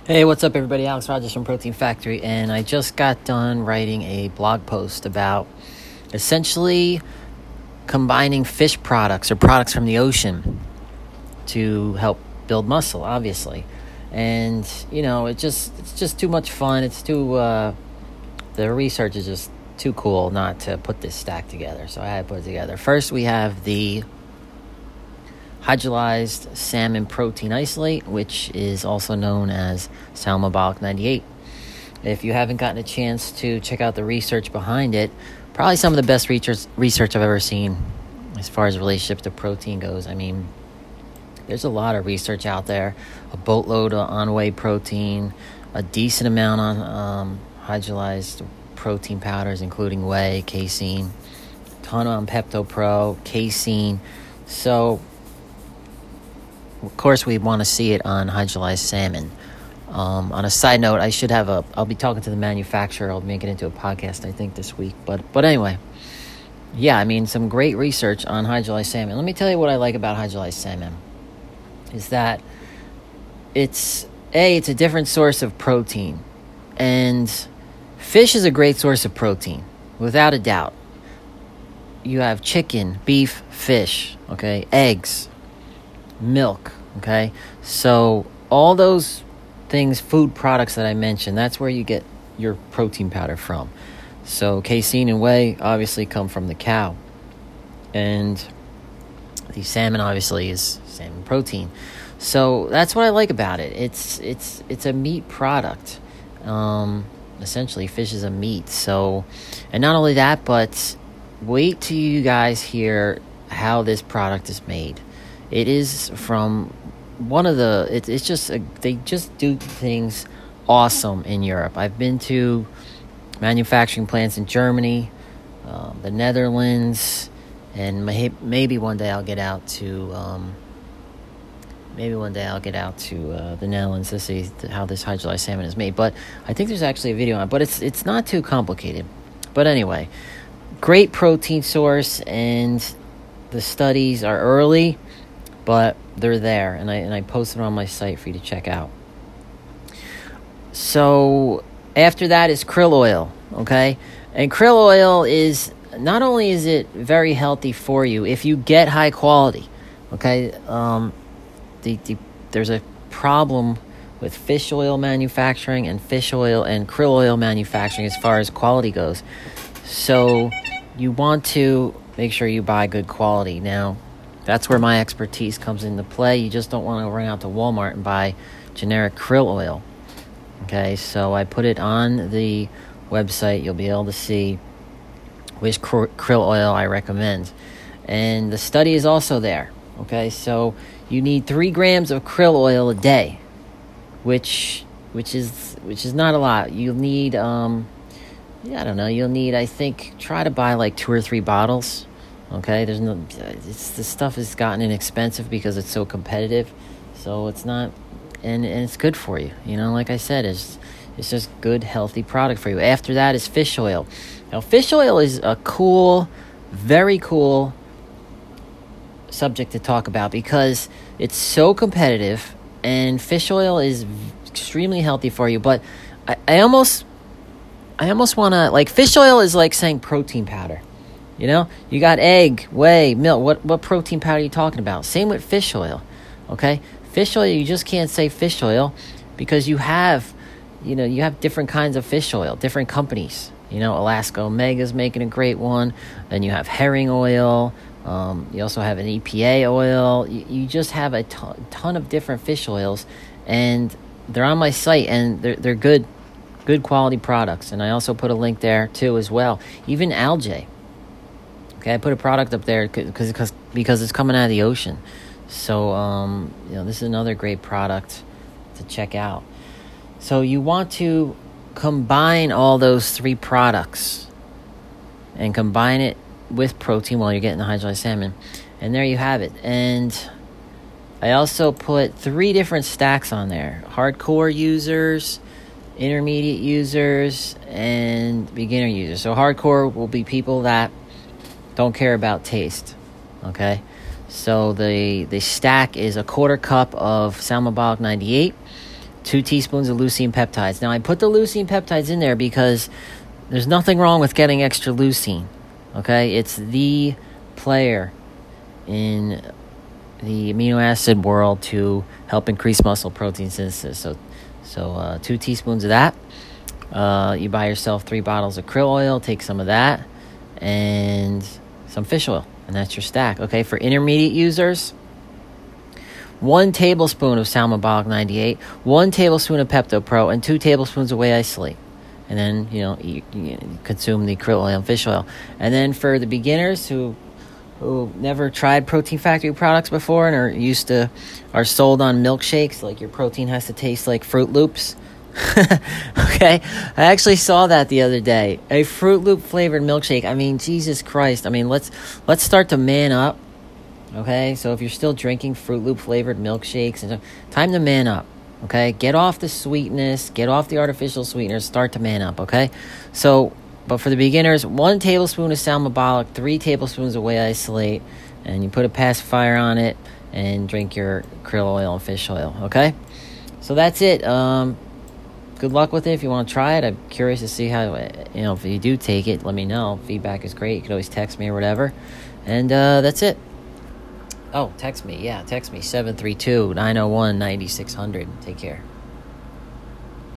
Hey, what's up, everybody? Alex Rogers from Protein Factory, and I just got done writing a blog post about essentially combining fish products or products from the ocean to help build muscle, obviously. And it's just too much fun. It's too the research is just too cool not to put this stack together. So I had to put it together. First, we have the hydrolyzed salmon protein isolate, which is also known as Salmabolic 98. If you haven't gotten a chance to check out the research behind it, probably some of the best research I've ever seen as far as relationship to protein goes. I mean, there's a lot of research out there, a boatload on whey protein, a decent amount on hydrolyzed protein powders, including whey, casein, a ton on Pepto Pro, casein. So of course, we want to see it on hydrolyzed salmon. On a side note, I'll be talking to the manufacturer. I'll make it into a podcast, I think, this week. But anyway, yeah, I mean, some great research on hydrolyzed salmon. Let me tell you what I like about hydrolyzed salmon is that it's a different source of protein. And fish is a great source of protein, without a doubt. You have chicken, beef, fish, okay, eggs, milk, okay? So all those things, food products that I mentioned, that's where you get your protein powder from. So casein and whey obviously come from the cow. And the salmon obviously is salmon protein. So that's what I like about it. It's a meat product. Essentially, fish is a meat. So, and not only that, but wait till you guys hear how this product is made. It is from one of the, they just do things awesome in Europe. I've been to manufacturing plants in Germany, the Netherlands, and maybe one day I'll get out to, the Netherlands to see how this hydrolyzed salmon is made. But I think there's actually a video on it, but it's not too complicated. But anyway, great protein source, and the studies are early, but they're there, and I posted it on my site for you to check out. So after that is krill oil, okay? And krill oil is, not only is it very healthy for you if you get high quality, okay? There's a problem with fish oil manufacturing and fish oil and krill oil manufacturing as far as quality goes. So you want to make sure you buy good quality. Now, that's where my expertise comes into play. You just don't want to run out to Walmart and buy generic krill oil. Okay, so I put it on the website. You'll be able to see which krill oil I recommend. And the study is also there. Okay, so you need 3 grams of krill oil a day, which is not a lot. You'll need, I think, try to buy like 2 or 3 bottles. Okay, the stuff has gotten inexpensive because it's so competitive, so it's not, and it's good for you. Like I said, it's just good, healthy product for you. After that is fish oil. Now, fish oil is a very cool subject to talk about because it's so competitive, and fish oil is extremely healthy for you. But I almost want to, like, fish oil is like saying protein powder. You got egg, whey, milk. What protein powder are you talking about? Same with fish oil, okay? Fish oil, you just can't say fish oil because you have different kinds of fish oil, different companies. Alaska Omega's making a great one. Then you have herring oil. You also have an EPA oil. You just have a ton of different fish oils, and they're on my site, and they're good quality products. And I also put a link there too as well. Even algae. Okay, I put a product up there because it's coming out of the ocean. So, this is another great product to check out. So you want to combine all those 3 products and combine it with protein while you're getting the hydrolyzed salmon. And there you have it. And I also put 3 different stacks on there. Hardcore users, intermediate users, and beginner users. So hardcore will be people that don't care about taste, okay? So the stack is a 1/4 cup of Salmabolic 98, 2 teaspoons of leucine peptides. Now, I put the leucine peptides in there because there's nothing wrong with getting extra leucine, okay? It's the player in the amino acid world to help increase muscle protein synthesis. So 2 teaspoons of that. You buy yourself 3 bottles of krill oil, take some of that, and some fish oil, and that's your stack. Okay, for intermediate users, 1 tablespoon of Salmabolic 98, 1 tablespoon of Pepto Pro, and 2 tablespoons of Whey Isolate. And then, you consume the krill oil and fish oil. And then for the beginners who never tried Protein Factory products before and are sold on milkshakes, like your protein has to taste like Fruit Loops. Okay, I actually saw that the other day. A Fruit Loop flavored milkshake. I mean, Jesus Christ. I mean, let's start to man up. Okay, so if you're still drinking Fruit Loop flavored milkshakes, time to man up. Okay, get off the sweetness, get off the artificial sweeteners, start to man up. Okay, but for the beginners, 1 tablespoon of Salmabolic, 3 tablespoons of Whey Isolate, and you put a pacifier on it and drink your krill oil and fish oil. Okay, so that's it. Good luck with it if you want to try it. I'm curious to see how, if you do take it, let me know. Feedback is great. You can always text me or whatever. And that's it. Oh, text me. Yeah, text me. 732-901-9600. Take care.